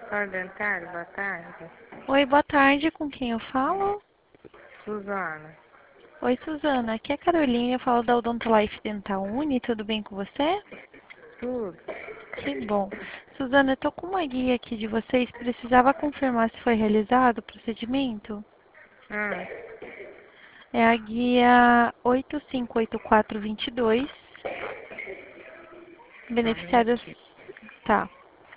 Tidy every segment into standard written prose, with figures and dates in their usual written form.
consultório dentário, boa tarde. Oi, boa tarde, com quem eu falo? Suzana, Oi, Suzana, aqui é a Carolina, eu falo da Odontolife Dental Uni, tudo bem com você? tudo? Que bom. Suzana, eu tô com uma guia aqui de vocês, precisava confirmar se foi realizado o procedimento? Ah, É a guia 858422, só um beneficiários, minutinho. tá.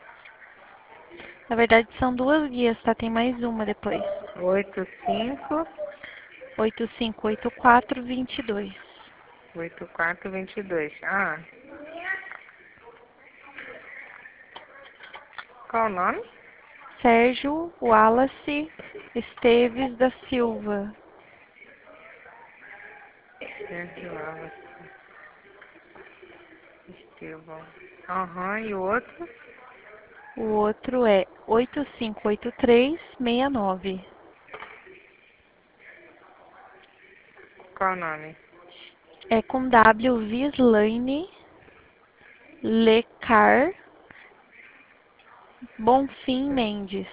Na verdade são duas guias, tá? Tem mais uma depois. 85 858422. 8422. Ah, qual o nome? Sérgio Wallace Esteves da Silva. Sérgio Alves Estevão. Aham, e o outro? O outro é 858369. Qual o nome? É com W Vislaine Lecar Bonfim Mendes.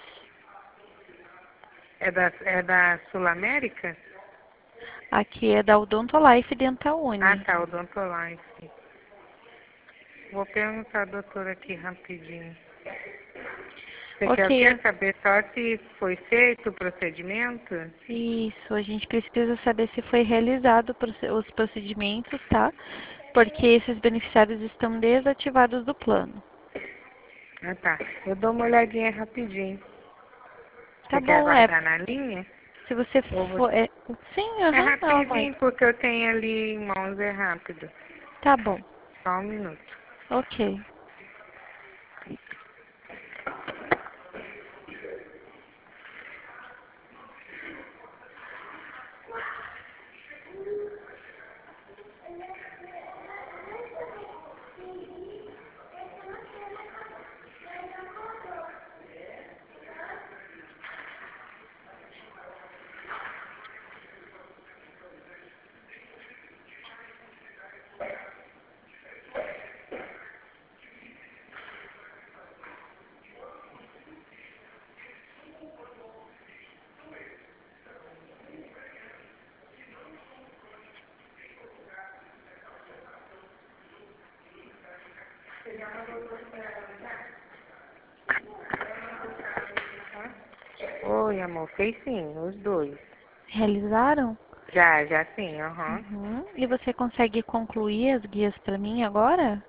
É da Sul América? Aqui é da Odontolife Dental Ah, Uni. tá, Odontolife. Vou perguntar a doutora aqui rapidinho. Você Ok, quer saber só se foi feito o procedimento? isso. A gente precisa saber se foi realizado os procedimentos, tá? Porque esses beneficiários estão desativados do plano. Ah, tá. Eu dou uma olhadinha rapidinho. Tá Você quer bom, é. aguardar na linha? Se você Ou for. você... Sim, É aham, eu aguardo. rapidinho, porque eu tenho ali em mãos, é rápido. Tá bom, Só um minuto. ok. Oi, amor. Fez sim, os dois. Realizaram? Já sim, aham. Uhum. E você consegue concluir as guias para mim agora?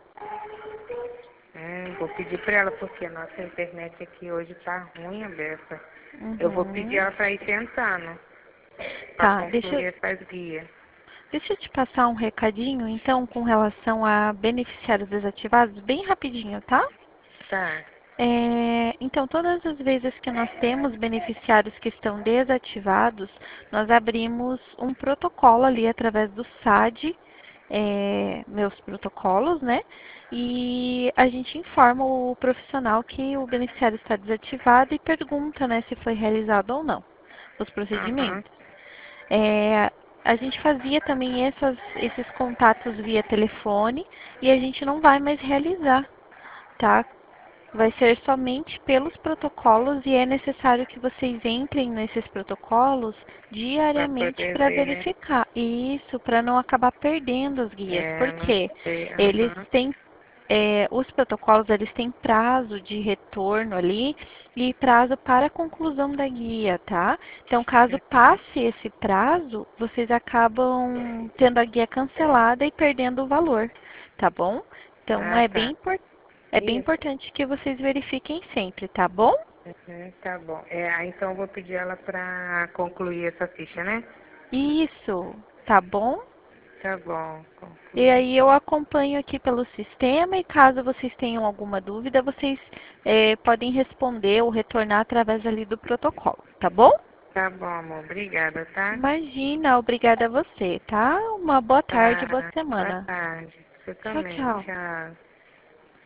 Vou pedir pra ela, porque a nossa internet aqui hoje tá ruim, aberta. Eu vou pedir Uhum. ela pra ir tentando, pra Tá, concluir essas guias. deixa eu te passar um recadinho, então, com relação a beneficiários desativados, bem rapidinho, tá? Tá. Então, todas as vezes que nós temos beneficiários que estão desativados, nós abrimos um protocolo ali através do SAD, meus protocolos, né? E a gente informa o profissional que o beneficiário está desativado e pergunta, né, se foi realizado ou não os Aham. procedimentos. É, a gente fazia também esses contatos via telefone e a gente não vai mais realizar, tá? Vai ser somente pelos protocolos e é necessário que vocês entrem nesses protocolos Pra diariamente poder para ver, né? verificar. Isso, para não acabar perdendo as guias, Não porque sei. eles Aham. têm os protocolos eles têm prazo de retorno ali e prazo para a conclusão da guia, tá? Então, caso passe esse prazo, vocês acabam tendo a guia cancelada e perdendo o valor, tá bom? Então, Ah, tá. é bem Isso. importante que vocês verifiquem sempre, tá bom? Tá bom. Então eu vou pedir ela pra concluir essa ficha, né? Isso, tá bom? Tá bom. E Concluir. aí eu acompanho aqui pelo sistema e caso vocês tenham alguma dúvida, vocês podem responder ou retornar através ali do protocolo, tá bom? Tá bom, amor. Obrigada, tá? Imagina, obrigada a você, tá? Uma boa tarde, boa Tá. Boa semana. tarde. Você Tchau, também. tchau. Tchau.